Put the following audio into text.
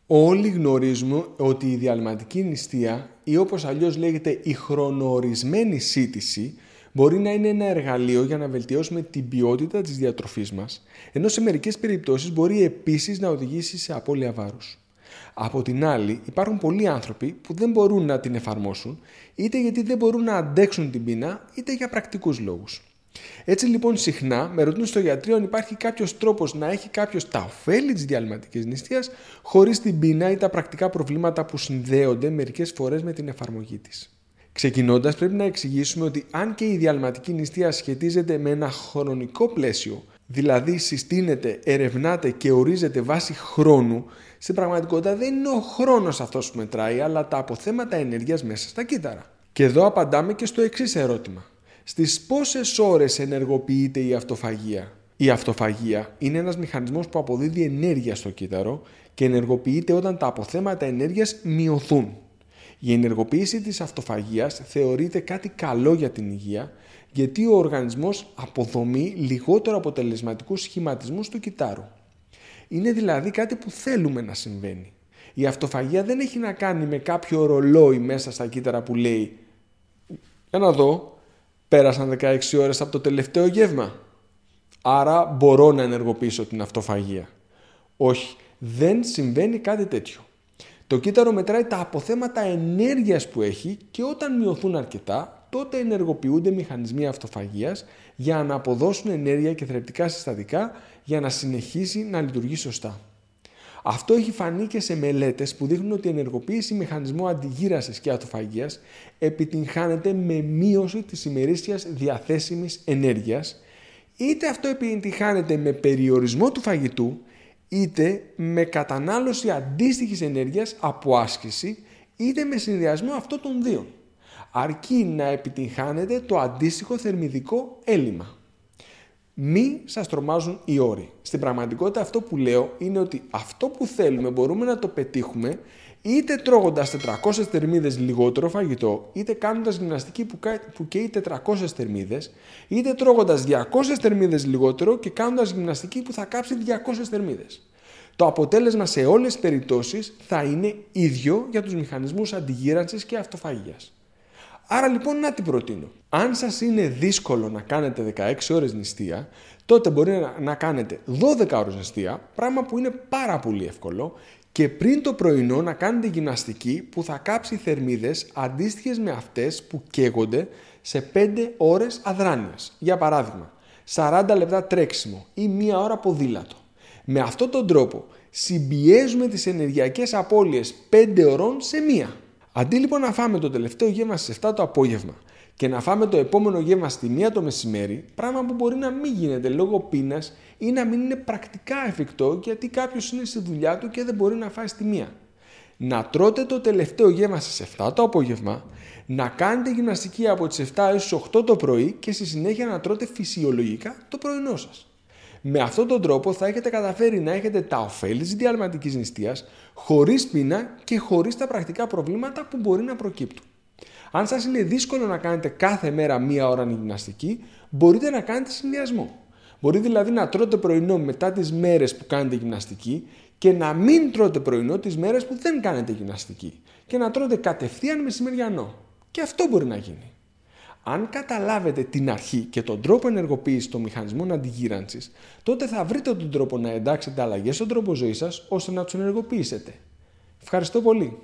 Όλοι γνωρίζουμε ότι η διαλυματική νηστεία ή όπως αλλιώς λέγεται η χρονооρισμένη σύτηση μπορεί να είναι ένα εργαλείο για να βελτιώσουμε την ποιότητα της διατροφής μας, ενώ σε μερικές περιπτώσεις μπορεί επίσης να οδηγήσει σε απώλεια βάρους. Από την άλλη, υπάρχουν πολλοί άνθρωποι που δεν μπορούν να την εφαρμόσουν, είτε γιατί δεν μπορούν να αντέξουν την πείνα, είτε για πρακτικούς λόγους. Έτσι λοιπόν συχνά με ρωτούν στο γιατρό αν υπάρχει κάποιος τρόπος να έχει κάποιος τα ωφέλη της διαλυματικής νηστείας χωρίς την πείνα ή τα πρακτικά προβλήματα που συνδέονται μερικές φορές με την εφαρμογή της. Ξεκινώντας, πρέπει να εξηγήσουμε ότι αν και η διαλυματική νηστεία σχετίζεται με ένα χρονικό πλαίσιο, δηλαδή συστήνεται, ερευνάται και ορίζεται βάσει χρόνου, στην πραγματικότητα δεν είναι ο χρόνος αυτός που μετράει, αλλά τα αποθέματα ενέργειας μέσα στα κύτταρα. Και εδώ απαντάμε και στο εξής ερώτημα. Στις πόσες ώρες ενεργοποιείται η αυτοφαγία? Η αυτοφαγία είναι ένας μηχανισμός που αποδίδει ενέργεια στο κύτταρο και ενεργοποιείται όταν τα αποθέματα ενέργειας μειωθούν. Η ενεργοποίηση της αυτοφαγίας θεωρείται κάτι καλό για την υγεία, γιατί ο οργανισμός αποδομεί λιγότερο αποτελεσματικούς σχηματισμούς του κυττάρου. Είναι δηλαδή κάτι που θέλουμε να συμβαίνει. Η αυτοφαγία δεν έχει να κάνει με κάποιο ρολόι μέσα στα κύτταρα που λέει «Για να δω, πέρασαν 16 ώρες από το τελευταίο γεύμα, άρα μπορώ να ενεργοποιήσω την αυτοφαγία». Όχι, δεν συμβαίνει κάτι τέτοιο. Το κύτταρο μετράει τα αποθέματα ενέργειας που έχει και όταν μειωθούν αρκετά, τότε ενεργοποιούνται μηχανισμοί αυτοφαγίας για να αποδώσουν ενέργεια και θρεπτικά συστατικά για να συνεχίσει να λειτουργεί σωστά. Αυτό έχει φανεί και σε μελέτες που δείχνουν ότι η ενεργοποίηση μηχανισμού αντιγύρανσης και αυτοφαγίας επιτυγχάνεται με μείωση της ημερήσιας διαθέσιμης ενέργειας, είτε αυτό επιτυγχάνεται με περιορισμό του φαγητού, είτε με κατανάλωση αντίστοιχης ενέργειας από άσκηση, είτε με συνδυασμό αυτών των δύο, αρκεί να επιτυγχάνεται το αντίστοιχο θερμιδικό έλλειμμα. Μη σας τρομάζουν οι όροι. Στην πραγματικότητα αυτό που λέω είναι ότι αυτό που θέλουμε μπορούμε να το πετύχουμε είτε τρώγοντας 400 θερμίδες λιγότερο φαγητό, είτε κάνοντας γυμναστική που καίει 400 θερμίδες, είτε τρώγοντας 200 θερμίδες λιγότερο και κάνοντας γυμναστική που θα κάψει 200 θερμίδες. Το αποτέλεσμα σε όλες τις περιπτώσεις θα είναι ίδιο για τους μηχανισμούς αντιγύρανσης και αυτοφαγίας. Άρα λοιπόν να την προτείνω. Αν σας είναι δύσκολο να κάνετε 16 ώρες νηστεία, τότε μπορεί να κάνετε 12 ώρες νηστεία, πράγμα που είναι πάρα πολύ εύκολο, και πριν το πρωινό να κάνετε γυμναστική που θα κάψει θερμίδες αντίστοιχες με αυτές που καίγονται σε 5 ώρες αδράνειας. Για παράδειγμα, 40 λεπτά τρέξιμο ή 1 ώρα ποδήλατο. Με αυτόν τον τρόπο συμπιέζουμε τις ενεργειακές απώλειες 5 ωρών σε 1. Αντί λοιπόν να φάμε το τελευταίο γεύμα στις 7 το απόγευμα και να φάμε το επόμενο γεύμα στη 1 το μεσημέρι, πράγμα που μπορεί να μην γίνεται λόγω πείνας ή να μην είναι πρακτικά εφικτό γιατί κάποιος είναι στη δουλειά του και δεν μπορεί να φάει στη 1. Να τρώτε το τελευταίο γεύμα στις 7 το απόγευμα, να κάνετε γυμναστική από τις 7 έως τις 8 το πρωί και στη συνέχεια να τρώτε φυσιολογικά το πρωινό σας. Με αυτόν τον τρόπο θα έχετε καταφέρει να έχετε τα ωφέλη της διαλυματικής νηστείας χωρίς πείνα και χωρίς τα πρακτικά προβλήματα που μπορεί να προκύπτουν. Αν σας είναι δύσκολο να κάνετε κάθε μέρα 1 ώρα γυμναστική, μπορείτε να κάνετε συνδυασμό. Μπορεί δηλαδή να τρώτε πρωινό μετά τις μέρες που κάνετε γυμναστική και να μην τρώτε πρωινό τις μέρες που δεν κάνετε γυμναστική και να τρώτε κατευθείαν μεσημεριανό. Και αυτό μπορεί να γίνει. Αν καταλάβετε την αρχή και τον τρόπο ενεργοποίησης των μηχανισμών αντιγύρανσης, τότε θα βρείτε τον τρόπο να εντάξετε αλλαγές στον τρόπο ζωής σας ώστε να τους ενεργοποιήσετε. Ευχαριστώ πολύ.